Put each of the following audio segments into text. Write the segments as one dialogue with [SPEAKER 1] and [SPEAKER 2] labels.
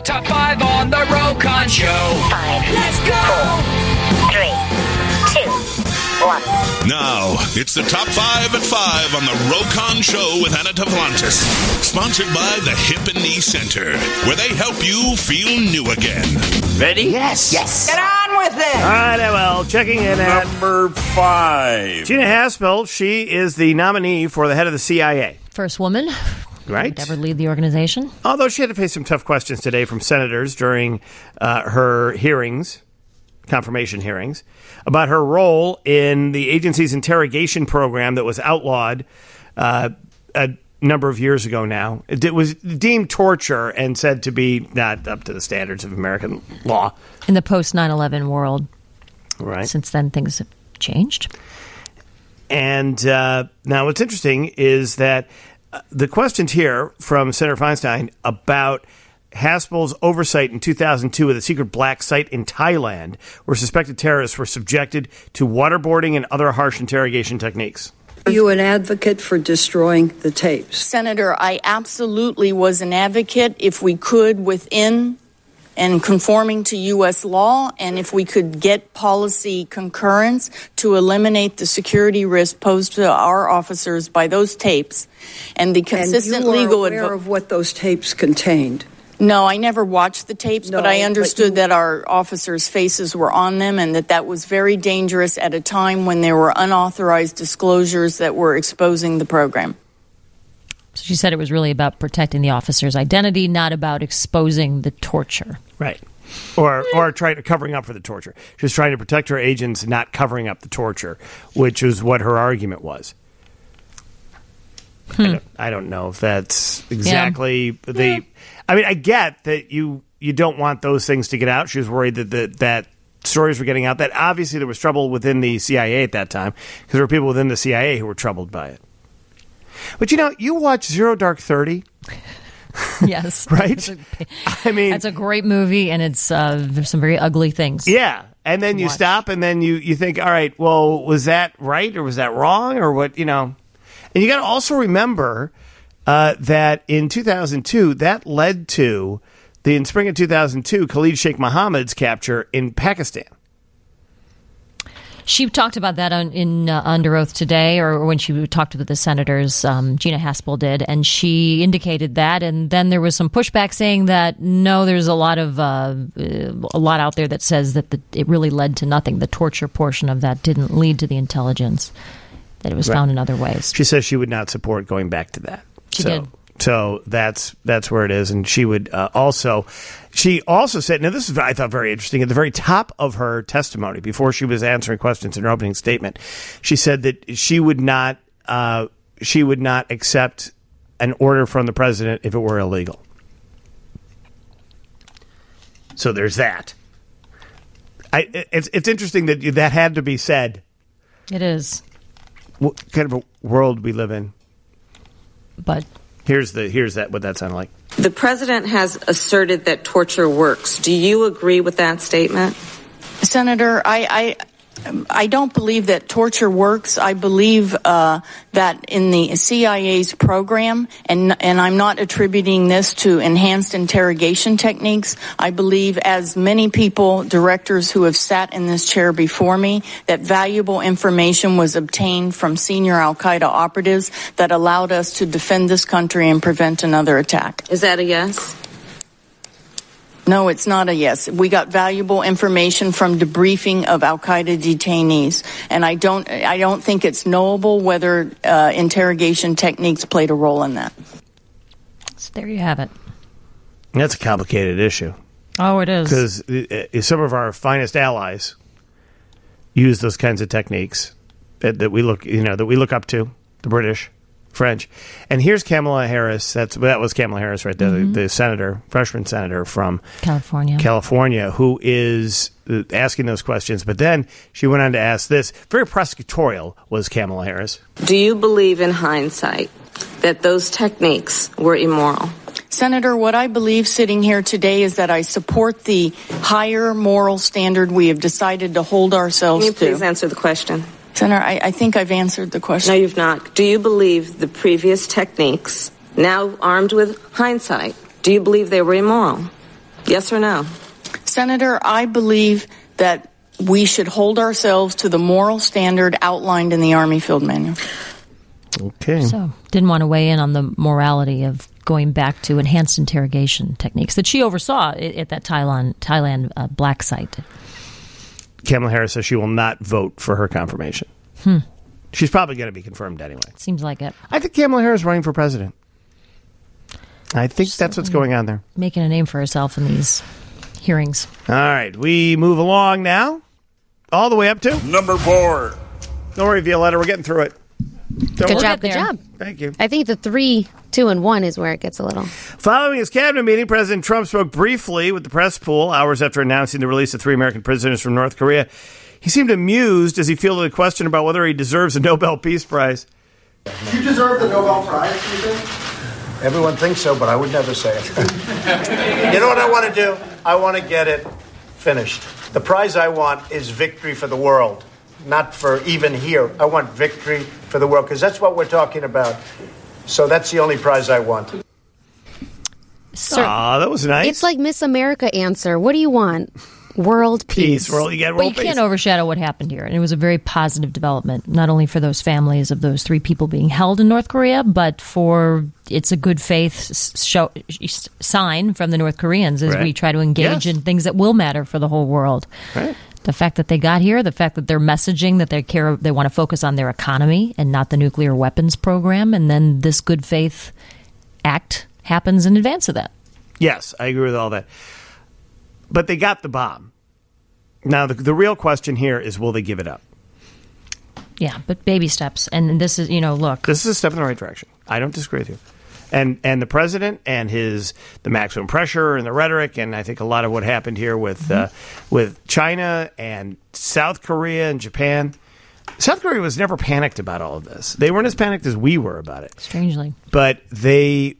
[SPEAKER 1] the top 5 on the Rokon Show.
[SPEAKER 2] 5.
[SPEAKER 1] Let's go.
[SPEAKER 2] 4, 3, 2, 1.
[SPEAKER 3] Now, it's the top 5 at 5 on the Rokon Show with Anna Tavlantis. Sponsored by the Hip and Knee Center, where they help you feel new again.
[SPEAKER 4] Ready?
[SPEAKER 5] Yes.
[SPEAKER 4] Get on with it.
[SPEAKER 5] All right, well, checking in at
[SPEAKER 6] Number 5.
[SPEAKER 5] Gina Haspel. She is the nominee for the head of the CIA.
[SPEAKER 7] First woman.
[SPEAKER 5] Right.
[SPEAKER 7] Ever lead the organization.
[SPEAKER 5] Although she had to face some tough questions today from senators during her hearings, confirmation hearings, about her role in the agency's interrogation program that was outlawed a number of years ago now. It was deemed torture and said to be not up to the standards of American law.
[SPEAKER 7] In the post 9/11 world.
[SPEAKER 5] Right.
[SPEAKER 7] Since then, things have changed.
[SPEAKER 5] And now what's interesting is that the questions here from Senator Feinstein about Haspel's oversight in 2002 of the secret black site in Thailand, where suspected terrorists were subjected to waterboarding and other harsh interrogation techniques.
[SPEAKER 8] Are you an advocate for destroying the tapes?
[SPEAKER 9] Senator, I absolutely was an advocate if we could within and conforming to U.S. law, and if we could get policy concurrence to eliminate the security risk posed to our officers by those tapes, and the consistent
[SPEAKER 8] and you
[SPEAKER 9] legal
[SPEAKER 8] were aware of what those tapes contained?
[SPEAKER 9] No, I never watched the tapes, but I understood that our officers' faces were on them and that was very dangerous at a time when there were unauthorized disclosures that were exposing the program.
[SPEAKER 7] So she said it was really about protecting the officer's identity, not about exposing the torture.
[SPEAKER 5] Right. Or covering up for the torture. She was trying to protect her agents, not covering up the torture, which is what her argument was. I don't know if that's exactly the... I mean, I get that you don't want those things to get out. She was worried that stories were getting out. That obviously there was trouble within the CIA at that time, because there were people within the CIA who were troubled by it. But you watch Zero Dark 30?
[SPEAKER 7] Yes.
[SPEAKER 5] Right? I mean...
[SPEAKER 7] It's a great movie, and it's there's some very ugly things.
[SPEAKER 5] Yeah. And then you stop, and then you think, all right, well, was that right, or was that wrong, or what, And you got to also remember that in 2002, that led to, in spring of 2002, Khalid Sheikh Mohammed's capture in Pakistan.
[SPEAKER 7] She talked about that under oath today, or when she talked with the senators, Gina Haspel did, and she indicated that. And then there was some pushback saying that no, there's a lot out there that says that it really led to nothing. The torture portion of that didn't lead to the intelligence, that it was found in other ways.
[SPEAKER 5] She says she would not support going back to that.
[SPEAKER 7] She did.
[SPEAKER 5] So that's where it is, and she would She also said, now this is, I thought, very interesting, at the very top of her testimony, before she was answering questions in her opening statement, she said that she would not accept an order from the president if it were illegal. So there's that. It's interesting that had to be said.
[SPEAKER 7] It is.
[SPEAKER 5] What kind of a world we live in?
[SPEAKER 7] But
[SPEAKER 5] here's what that sounded like.
[SPEAKER 10] The president has asserted that torture works. Do you agree with that statement?
[SPEAKER 9] Senator, I don't believe that torture works. I believe that in the CIA's program, and I'm not attributing this to enhanced interrogation techniques. I believe, as many people, directors who have sat in this chair before me, that valuable information was obtained from senior al-Qaeda operatives that allowed us to defend this country and prevent another attack.
[SPEAKER 10] Is that a yes?
[SPEAKER 9] No, it's not a yes. We got valuable information from debriefing of al-Qaeda detainees, and I don't think it's knowable whether interrogation techniques played a role in that.
[SPEAKER 7] So there you have it.
[SPEAKER 5] That's a complicated issue.
[SPEAKER 7] Oh, it is.
[SPEAKER 5] Because some of our finest allies use those kinds of techniques that we look up to, the British, French. And here's Kamala Harris. That was Kamala Harris right there, the senator, freshman senator from California, who is asking those questions. But then she went on to ask this. Very prosecutorial was Kamala Harris.
[SPEAKER 10] Do you believe in hindsight that those techniques were immoral?
[SPEAKER 9] Senator, what I believe sitting here today is that I support the higher moral standard we have decided to hold ourselves to.
[SPEAKER 10] Can you please answer the question?
[SPEAKER 9] Senator, I think I've answered the question.
[SPEAKER 10] No, you've not. Do you believe the previous techniques, now armed with hindsight, do you believe they were immoral? Yes or no?
[SPEAKER 9] Senator, I believe that we should hold ourselves to the moral standard outlined in the Army Field Manual.
[SPEAKER 5] Okay.
[SPEAKER 7] So, didn't want to weigh in on the morality of going back to enhanced interrogation techniques that she oversaw at that Thailand black site.
[SPEAKER 5] Kamala Harris says she will not vote for her confirmation. She's probably going to be confirmed anyway.
[SPEAKER 7] Seems like it.
[SPEAKER 5] I think Kamala Harris is running for president. I think that's what's going on there.
[SPEAKER 7] Making a name for herself in these hearings.
[SPEAKER 5] All right, we move along now, all the way up to
[SPEAKER 6] Number 4.
[SPEAKER 5] Don't worry, Violetta, we're getting through it.
[SPEAKER 11] Good job.
[SPEAKER 5] Thank you.
[SPEAKER 11] I think the 3, 2, and 1 is where it gets a little.
[SPEAKER 5] Following his cabinet meeting, President Trump spoke briefly with the press pool hours after announcing the release of 3 American prisoners from North Korea. He seemed amused as he fielded a question about whether he deserves a Nobel Peace Prize.
[SPEAKER 12] Do you deserve the Nobel Prize, do you think?
[SPEAKER 13] Everyone thinks so, but I would never say it. You know what I want to do? I want to get it finished. The prize I want is victory for the world, not for even here. I want victory for the world, because that's what we're talking about. So that's the only prize I want.
[SPEAKER 5] Aw, that was nice.
[SPEAKER 11] It's like Miss America answer. What do you want? World peace.
[SPEAKER 5] World, you get
[SPEAKER 7] But
[SPEAKER 5] world
[SPEAKER 7] you
[SPEAKER 5] peace.
[SPEAKER 7] can't overshadow what happened here. And it was a very positive development, not only for those families of those 3 people being held in North Korea, but for it's a good faith sign from the North Koreans as we try to engage in things that will matter for the whole world.
[SPEAKER 5] Right.
[SPEAKER 7] The fact that they got here, the fact that they're messaging that they want to focus on their economy and not the nuclear weapons program, and then this good faith act happens in advance of that.
[SPEAKER 5] Yes, I agree with all that. But they got the bomb. Now, the real question here is, will they give it up?
[SPEAKER 7] Yeah, but baby steps. And this is, look.
[SPEAKER 5] This is a step in the right direction. I don't disagree with you. And the president and the maximum pressure and the rhetoric, and I think a lot of what happened here with China and South Korea and Japan. South Korea was never panicked about all of this. They weren't as panicked as we were about it.
[SPEAKER 7] Strangely.
[SPEAKER 5] But I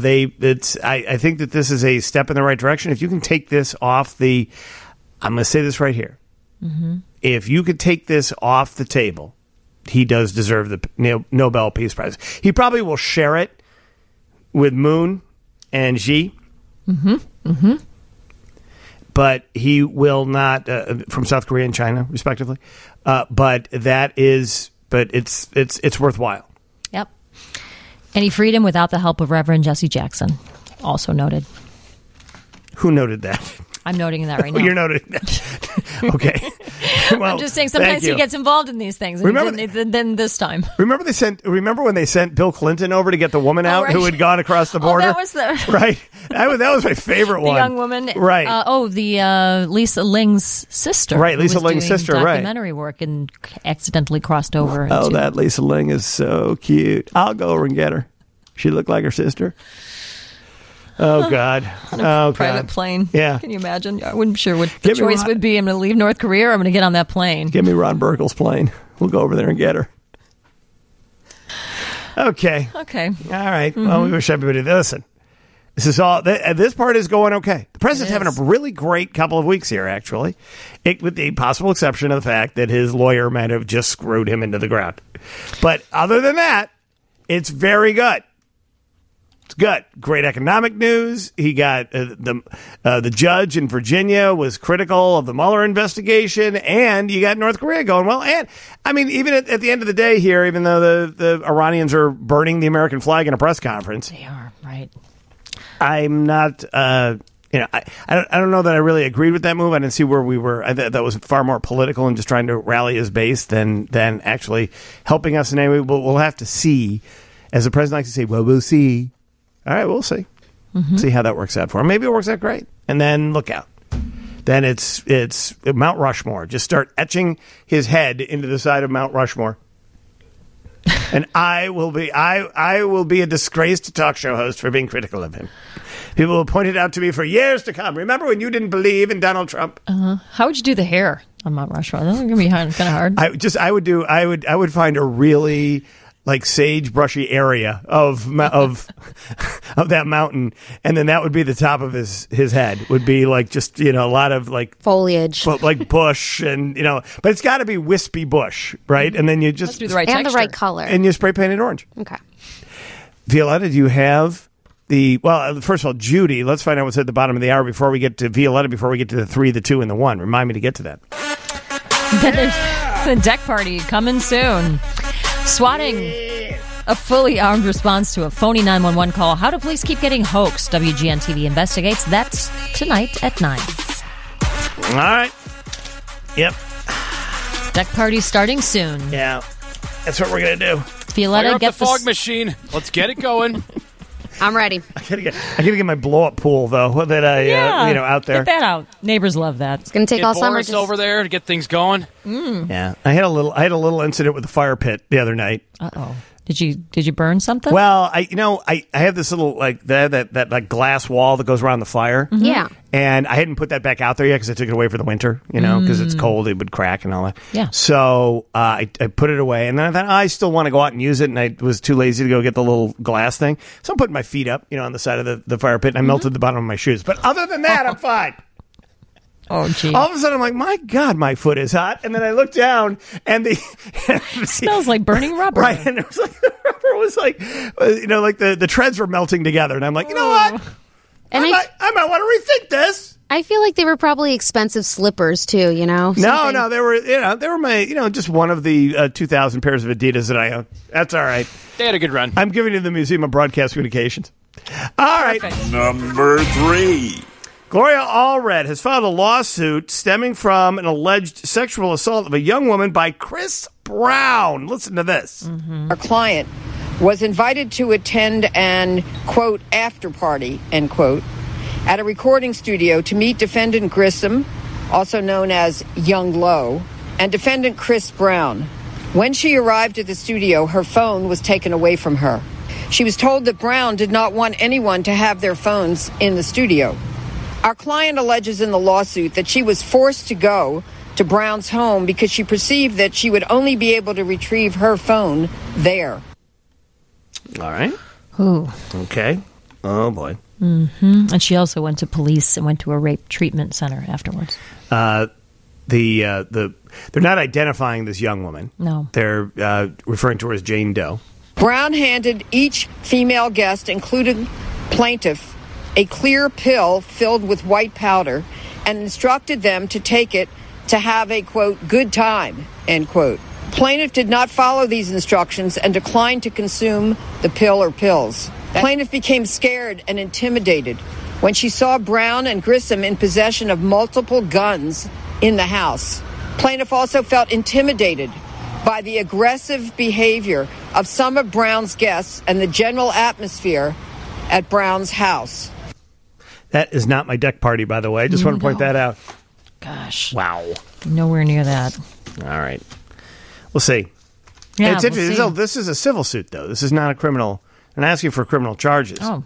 [SPEAKER 5] think that this is a step in the right direction. If you can take this off I'm going to say this right here.
[SPEAKER 7] Mm-hmm.
[SPEAKER 5] If you could take this off the table, he does deserve the Nobel Peace Prize. He probably will share it with Moon and Xi.
[SPEAKER 7] Mm-hmm. Mm-hmm.
[SPEAKER 5] But he will not from South Korea and China, respectively. But it's worthwhile.
[SPEAKER 7] Yep. Any freedom without the help of Reverend Jesse Jackson, also noted.
[SPEAKER 5] Who noted that?
[SPEAKER 7] I'm noting that right now.
[SPEAKER 5] You're noting that. Okay. Well,
[SPEAKER 7] I'm just saying sometimes he gets involved in these things. And then this time.
[SPEAKER 5] Remember when they sent Bill Clinton over to get the woman out who had gone across the border?
[SPEAKER 7] That was
[SPEAKER 5] right. That was my favorite one.
[SPEAKER 7] The young woman.
[SPEAKER 5] Right.
[SPEAKER 7] The Lisa Ling's sister.
[SPEAKER 5] Right, Lisa Ling's sister, right.
[SPEAKER 7] Documentary work and accidentally crossed over.
[SPEAKER 5] That Lisa Ling is so cute. I'll go over and get her. She looked like her sister. Oh, God.
[SPEAKER 7] Private plane.
[SPEAKER 5] Yeah.
[SPEAKER 7] Can you imagine? I wasn't sure what the choice would be. I'm going to leave North Korea or I'm going to get on that plane.
[SPEAKER 5] Give me Ron Burkle's plane. We'll go over there and get her. Okay.
[SPEAKER 7] All
[SPEAKER 5] right.
[SPEAKER 7] Mm-hmm.
[SPEAKER 5] Well, we wish everybody listen. This part is going okay. The president's having a really great couple of weeks here, actually, with the possible exception of the fact that his lawyer might have just screwed him into the ground. But other than that, it's very good. It's good. Great economic news. He got the judge in Virginia was critical of the Mueller investigation, and you got North Korea going well. And I mean, even at the end of the day here, even though the Iranians are burning the American flag in a press conference,
[SPEAKER 7] they are right.
[SPEAKER 5] I'm not. I don't know that I really agreed with that move. I didn't see where we were. That was far more political and just trying to rally his base than actually helping us in any way. We'll have to see. As the president likes to say, well, we'll see. All right, we'll see. Mm-hmm. See how that works out for him. Maybe it works out great. And then look out. Then it's Mount Rushmore. Just start etching his head into the side of Mount Rushmore. And I will be a disgraced talk show host for being critical of him. People will point it out to me for years to come. Remember when you didn't believe in Donald Trump?
[SPEAKER 7] How would you do the hair on Mount Rushmore? That's going to be kind of hard.
[SPEAKER 5] I would find a really sage-brushy area of that mountain, and then that would be the top of his head. Would be just a lot of
[SPEAKER 11] foliage,
[SPEAKER 5] bush, and but it's got to be wispy bush, right? And then you just
[SPEAKER 7] the right
[SPEAKER 11] and the right color,
[SPEAKER 5] and you spray paint it orange.
[SPEAKER 11] Okay.
[SPEAKER 5] Violetta, do you have First of all, Judy, let's find out what's at the bottom of the hour before we get to Violetta, before we get to the 3, the 2, and the 1. Remind me to get to that.
[SPEAKER 7] There's the deck party coming soon. Swatting a fully armed response to a phony 911 call. How do police keep getting hoaxed? WGN TV investigates. That's tonight at 9.
[SPEAKER 5] All right. Yep.
[SPEAKER 7] Deck party starting soon.
[SPEAKER 5] Yeah. That's what we're going to do.
[SPEAKER 7] Violetta,
[SPEAKER 14] Fire up
[SPEAKER 7] get
[SPEAKER 14] the fog machine. Let's get it going.
[SPEAKER 11] I'm ready.
[SPEAKER 5] I gotta get my blow-up pool, though, that I, out there.
[SPEAKER 7] Get that out. Neighbors love that.
[SPEAKER 11] It's going to take
[SPEAKER 14] get
[SPEAKER 11] all summer.
[SPEAKER 14] Boris over there to get things going.
[SPEAKER 5] Yeah. I had a little incident with the fire pit the other night.
[SPEAKER 7] Uh-oh. Did you burn something?
[SPEAKER 5] Well, I have this little that like glass wall that goes around the fire.
[SPEAKER 11] Mm-hmm. Yeah.
[SPEAKER 5] And I hadn't put that back out there yet because I took it away for the winter, because it's cold, it would crack and all that.
[SPEAKER 7] Yeah.
[SPEAKER 5] So I put it away, and then I thought I still want to go out and use it, and I was too lazy to go get the little glass thing. So I'm putting my feet up, on the side of the fire pit, and I melted the bottom of my shoes. But other than that, I'm fine.
[SPEAKER 7] Oh, gee.
[SPEAKER 5] All of a sudden, I'm like, my God, my foot is hot. And then I look down, and it
[SPEAKER 7] smells like burning rubber.
[SPEAKER 5] Right, and it was like, the rubber was like, like the treads were melting together. And I'm like, you know what?
[SPEAKER 11] And
[SPEAKER 5] I might want to rethink this.
[SPEAKER 11] I feel like they were probably expensive slippers, too,
[SPEAKER 5] No, they were my, just one of the 2,000 pairs of Adidas that I own. That's all right.
[SPEAKER 14] They had a good run.
[SPEAKER 5] I'm giving you the Museum of Broadcast Communications. All right.
[SPEAKER 6] Number 3.
[SPEAKER 3] Gloria Allred has filed a lawsuit stemming from an alleged sexual assault of a young woman by Chris Brown. Listen to this.
[SPEAKER 15] Mm-hmm. Our client was invited to attend an, quote, after party, end quote, at a recording studio to meet defendant Grissom, also known as Young Low, and defendant Chris Brown. When she arrived at the studio, her phone was taken away from her. She was told that Brown did not want anyone to have their phones in the studio. Our client alleges in the lawsuit that she was forced to go to Brown's home because she perceived that she would only be able to retrieve her phone there.
[SPEAKER 5] All right.
[SPEAKER 7] Ooh.
[SPEAKER 5] Okay. Oh, boy.
[SPEAKER 7] Mm-hmm. And she also went to police and went to a rape treatment center afterwards.
[SPEAKER 5] They're not identifying this young woman.
[SPEAKER 7] No.
[SPEAKER 5] They're referring to her as Jane Doe.
[SPEAKER 15] Brown handed each female guest, including plaintiff, a clear pill filled with white powder and instructed them to take it to have a, quote, good time, end quote. Plaintiff did not follow these instructions and declined to consume the pill or pills. Plaintiff became scared and intimidated when she saw Brown and Grissom in possession of multiple guns in the house. Plaintiff also felt intimidated by the aggressive behavior of some of Brown's guests and the general atmosphere at Brown's house.
[SPEAKER 5] That is not my deck party, by the way. I just want to point that out.
[SPEAKER 7] Gosh.
[SPEAKER 5] Wow.
[SPEAKER 7] Nowhere near that.
[SPEAKER 5] All right. We'll see.
[SPEAKER 7] Yeah,
[SPEAKER 5] it's interesting. This is a civil suit, though. This is not a criminal. And asking for criminal charges.
[SPEAKER 7] Oh.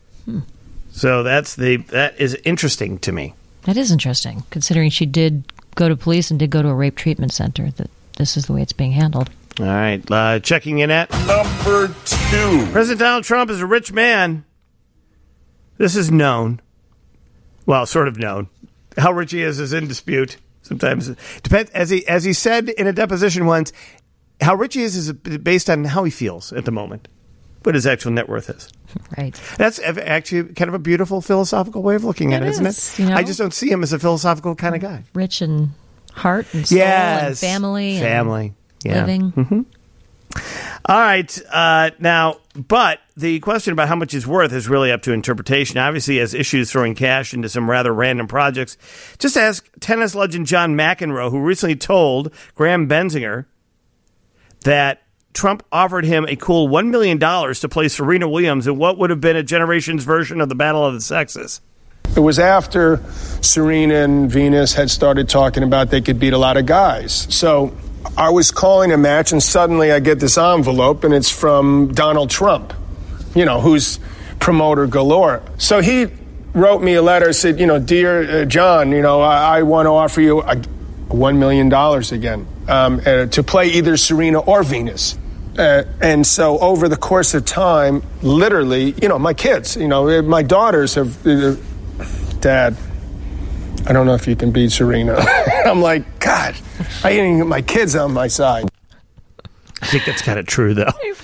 [SPEAKER 5] So that is interesting to me.
[SPEAKER 7] That is interesting, considering she did go to police and did go to a rape treatment center, that this is the way it's being handled.
[SPEAKER 5] All right. Checking in at
[SPEAKER 6] number 2.
[SPEAKER 5] President Donald Trump is a rich man. This is known. Well, sort of known. How rich he is in dispute. Sometimes it depends. As he said in a deposition once, how rich he is based on how he feels at the moment, what his actual net worth is.
[SPEAKER 7] Right.
[SPEAKER 5] That's actually kind of a beautiful philosophical way of looking at it, isn't it?
[SPEAKER 7] I
[SPEAKER 5] just don't see him as a philosophical kind of guy.
[SPEAKER 7] Rich in heart and soul and family.
[SPEAKER 5] And
[SPEAKER 7] yeah. Living.
[SPEAKER 5] Mm-hmm. All right. Now, but the question about how much he's worth is really up to interpretation. Obviously, he has issues throwing cash into some rather random projects. Just ask tennis legend John McEnroe, who recently told Graham Benzinger that Trump offered him a cool $1 million to play Serena Williams in what would have been a generation's version of the Battle of the Sexes.
[SPEAKER 16] It was after Serena and Venus had started talking about they could beat a lot of guys. So I was calling a match, and suddenly I get this envelope, and it's from Donald Trump, who's promoter galore. So he wrote me a letter, said, Dear John, I want to offer you $1 million again to play either Serena or Venus. And so over the course of time, literally, my kids, my daughters have, Dad, I don't know if you can beat Serena. I'm like, God, I ain't even get my kids on my side.
[SPEAKER 5] I think that's kind of true, though.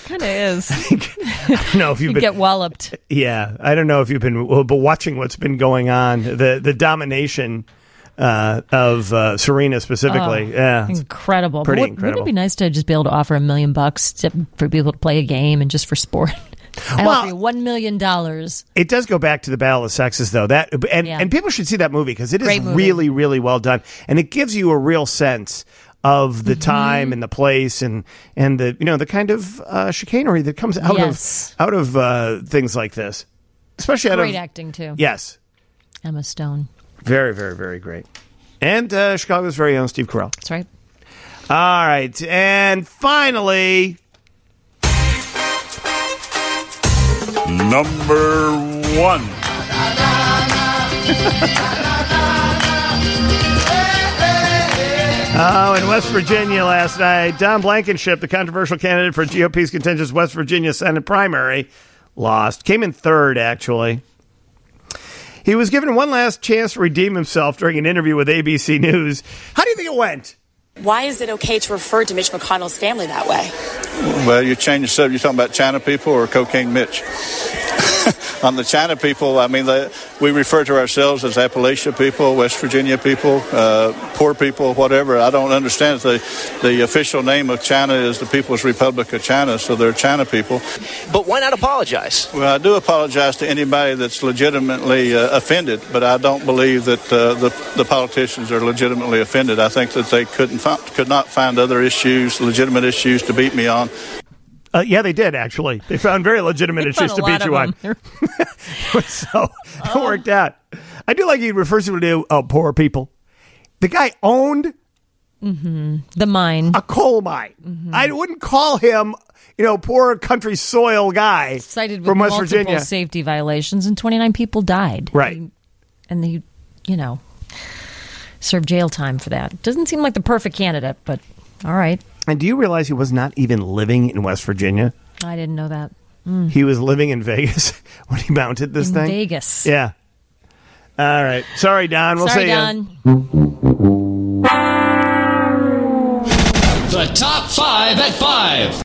[SPEAKER 7] kind of is.
[SPEAKER 5] I don't know if you've
[SPEAKER 7] You
[SPEAKER 5] been
[SPEAKER 7] get walloped.
[SPEAKER 5] Yeah, I don't know if you've been watching what's been going on, the domination of Serena specifically. Yeah,
[SPEAKER 7] incredible.
[SPEAKER 5] Pretty
[SPEAKER 7] Wouldn't
[SPEAKER 5] incredible.
[SPEAKER 7] it be nice to just be able to offer $1 million for people to play a game and just for sport? I offer you $1 million.
[SPEAKER 5] It does go back to the Battle of the Sexes, though. And people should see that movie because it is
[SPEAKER 7] Great movie.
[SPEAKER 5] really, really well done, and it gives you a real sense of the time and the place and the the kind of chicanery that comes out of things like this, especially out of
[SPEAKER 7] Great acting too.
[SPEAKER 5] Yes,
[SPEAKER 7] Emma Stone.
[SPEAKER 5] very, very, very great, and Chicago's very own Steve Carell.
[SPEAKER 7] That's right.
[SPEAKER 5] All right, and finally,
[SPEAKER 6] Number 1.
[SPEAKER 5] Oh, in West Virginia last night, Don Blankenship, the controversial candidate for GOP's contentious West Virginia Senate primary, lost. Came in third, actually. He was given one last chance to redeem himself during an interview with ABC News. How do you think it went?
[SPEAKER 17] Why is it okay to refer to Mitch McConnell's family that way?
[SPEAKER 18] Well, you change the subject. You're talking about China people or Cocaine Mitch? On the China people, I mean, we refer to ourselves as Appalachia people, West Virginia people, poor people, whatever. I don't understand. The official name of China is the People's Republic of China, so they're China people.
[SPEAKER 19] But why not apologize?
[SPEAKER 18] Well, I do apologize to anybody that's legitimately offended, but I don't believe that the politicians are legitimately offended. I think that they could not find other issues, legitimate issues to beat me on.
[SPEAKER 5] Yeah, they did, actually. They found very legitimate issues to beat you on. So it worked out. I do like he refers to poor people. The guy owned
[SPEAKER 7] the mine,
[SPEAKER 5] a coal mine. I wouldn't call him, poor country soil guy
[SPEAKER 7] cited with
[SPEAKER 5] from West
[SPEAKER 7] multiple
[SPEAKER 5] Virginia.
[SPEAKER 7] Safety violations, and 29 people died.
[SPEAKER 5] Right.
[SPEAKER 7] And they, served jail time for that. Doesn't seem like the perfect candidate, but all right.
[SPEAKER 5] And do you realize he was not even living in West Virginia?
[SPEAKER 7] I didn't know that.
[SPEAKER 5] He was living in Vegas when he mounted this thing.
[SPEAKER 7] Vegas.
[SPEAKER 5] Yeah. All right. Sorry, Don. We'll
[SPEAKER 7] Sorry,
[SPEAKER 5] see
[SPEAKER 7] Don.
[SPEAKER 1] The top 5 at 5.